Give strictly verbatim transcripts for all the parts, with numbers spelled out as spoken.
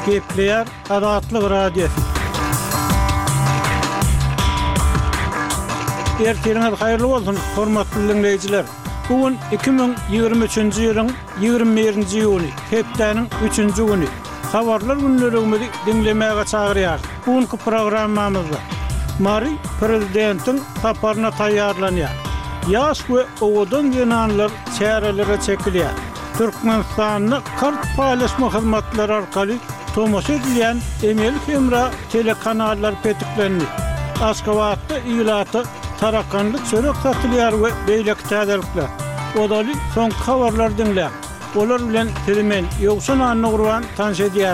Gepleyer Adatlyk radiosu. Erteliňiz haýyrly bolsun, hormatly dinleýijiler. Bugün iki bin ýygrimi üçinji ýylyň ýygrimi birinji ýuly, hepdeniň üçinji güni. Habarlar günlerimizi dinlemäge çagyrýar. Bugünkü programmamyzda Mari prezidentiň saparyna taýýarlanýar. Ýaş we owadan ýananlar çärelere çekilýär. Türkmenistanyny kart paýlaşma hyzmatlary arkaly tomoşa edilýän Emel Hemra telekanallar petiklendi. Aşgabatda ýylaty tarakanly çörek satylýar we beýlek täzelikler. Odaly soň habarlar dinlä. Olar bilen telemen ýoksan anny gurban tanış edýär.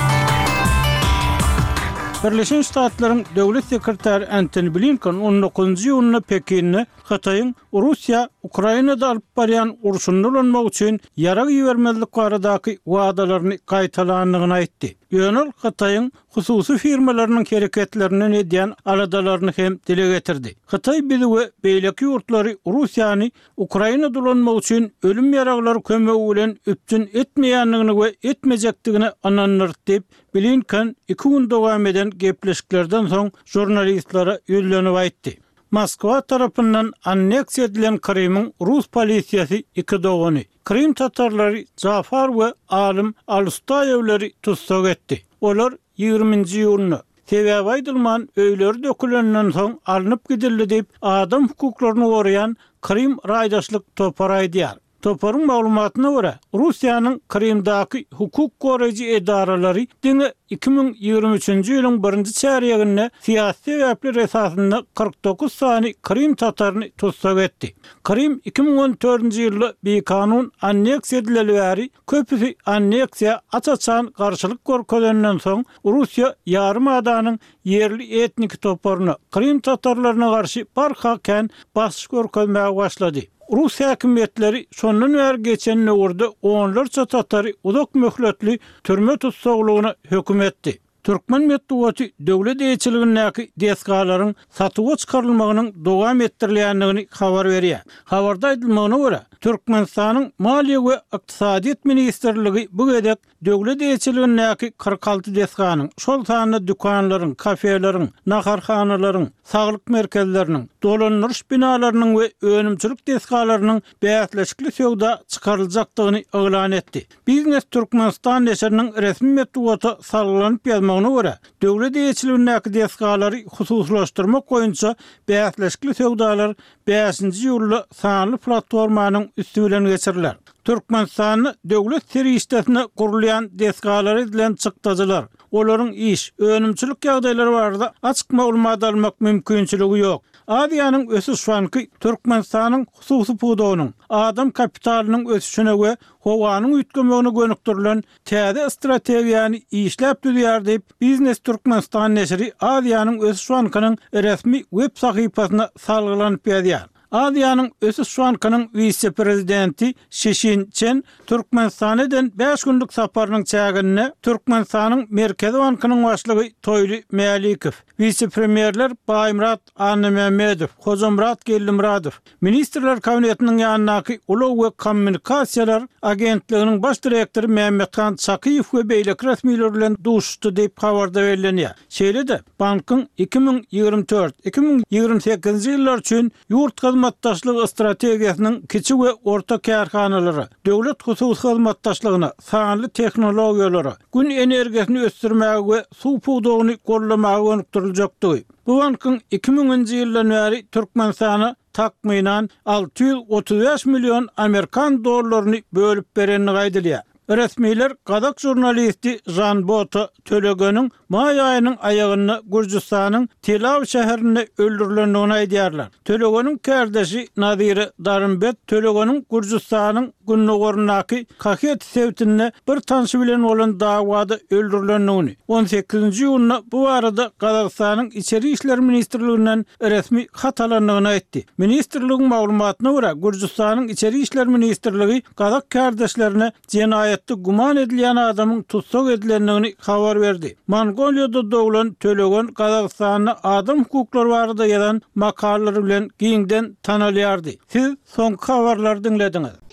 Birleşen Ştatlaryň döwlet sekretary Antony Blinken on dokuzunji ýylyny Pekinne Hataýyň Russiýa Ukrainada alyp barýan urşunda bolanmak üçin ýarag ýermezlik baradaky wagdalaryny gaýtalandygyny aýtdy. Ýönel Hataýyň hususy firmalarynyň hereketlerini edýän aladalaryny hem dile getirdi. Hataý bizi we beýleki ýurtlary Russiýany Ukrainada bolanmak üçin ölüm ýaraglary kömegi bilen üpjün etmeýändigini we etmejekdigini ananyrdy diýip Blinken iki gün dowam eden gepleşiklerden soň jurnalistlara ýüzlenip aýtdy. Moskwa tarapyndan anneksiýa edilen Krymyň Rus polisiýasy iki dogany Krym tatarlary Zafar we Alim Alstaýewleri tutsak etdi. Olar ýygrimiňji ýylyny sebäbi aýdylman öýleri dökülenden soň alınıp gidildi diýip adam hukuklaryny goraýan Krym raýdaşlyk topar aýdýar. Toparın maglumatyna görä, Russiýanyň Krymdaky hukuk goraýjy edaralary diňe iki bin ýygrimi üçinji ýylyň birinji çäreginde syýasy sebäpler esasynda kırk dokuz sany Krym tataryny tutsak etdi. Krym iki bin on dördünji ýylda bir kanun anneksiýa edilýäri, köpüsi anneksiýa açaçan garşylyk görkezenden soň Russiýa ýarymadatynyň yerli etnik toparyny Krym tatarlaryna garşy barhaken basyş görkezmäge başlady. Rus häkimetleri şondan bäri geçen nöwrde onlarça tatary uzak möhletli türme tutsaglygyna höküm etdi. Türkmen medeniýeti döwlet eýçiligindäki deskalaryň satyga çykarylmagynyň dowam etdirilýändigini habar berýär. Habarda aýdylmagyna görä, Türkmenistanyň Maliýe we Ykdysadyýet ministrligi bu gedek döwlet eýçiligindäki kırk alty deskanyň, şol sany dükanlaryň, kafeleriň, naharhanalaryň, saglyk merkezleriniň, dolanýyş binalarynyň we önümçilik deskalarynyň bäýatleşikli söwda çykaryljakdygyny elan etdi. Biznes Türkmenistan neşriniň resmi medeniýeti sarlanyp ýazmagyna görä, döwlet eýçiligindäki deskalary hususlaşdyrmak boýunça bäýatleşikli söwdalar beşinji ýylda sanly platformanyň üstü bilen geçirilýär. Türkmenistanyň döwlet serişdesine gurulýan deskalary edilen çykdadylar. Olaryň iş, önümçilik ýagdaýlary barada açyk maglumat almak mümkinçiligi ýok. Adiýanyň ösüş şanky Türkmenistanyň hususy pudowynyň, adam kapitalynyň ösüşine we howanyň üýtgemegine gönükdirilen täze strategiýany işläp düzýär diýip Biznes Türkmenistan neşri Adiýanyň ösüş şankynyň resmi web sahypasyna salgylanyp ýazýar. Adiýanyň ösüş şankynyň vice-prezidenti Şeşin Çen Türkmenistanyň beş günlük saparynyň çägine Türkmenistanyň Merkezi Bankynyň başlygy Toýly Mälikow, vice-premierler Baýmurat Annemmedow, Hozamrat Gellimradow, ministrler kabinetiniň ýanynaky Ulag we Kommunikasiýalar agentliginiň baş direktori Mehmethan Çakyýew we beýlek resmiler bilen duşdy diýip habarda berilýär. Şeýle-de bankyň iki bin ýygrimi dört iki bin ýygrimi sekizinji ýyllar üçin ýurt hyzmatdaşlyk strategiýasynyň kiçik we orta kärhanalary, döwlet hususy hyzmatdaşlygyna, sanly tehnologiýalary, gün energiýasini ösdürmäge we suw pudowyny gollamaga gönükdiriljakdy. Bu bankyň iki bininji ýyldan bäri Türkmenistana takminan alty ýüz otuz beş milyon Amerikan dollaryny bölüp berenini gaýdylýar. Resmiler Gadak jurnalisti Jan Bota Tölegöniň may aýynyň aýagyny Gürjistanyň Telav şäherinde öldürilendigini aýdýarlar. Tölegöniň kardeşi Nazire Darimbet Tölegöniň Gürjistanyň Günnogornaky Kahet sewtinde bir tanşy bilen bolan dawada öldürilendigini on sekizinji ýylyna bu arada Gazakstanyň içeri işler ministrliginden resmi hat alandygyny aýtdy. Ministrligiň maglumatyna görä Gürjistanyň içeri işler ministrligi Gazak kardeşlerine jenaýat guman edilýän adamyň tutsak edilendigini habar berdi. Mongoliýada dowlan Tölegön Gazakstanyň adam hukuklary barada ýazan makalary bilen giňden tanalýardy. Siz soňky habarlary dinlediňiz.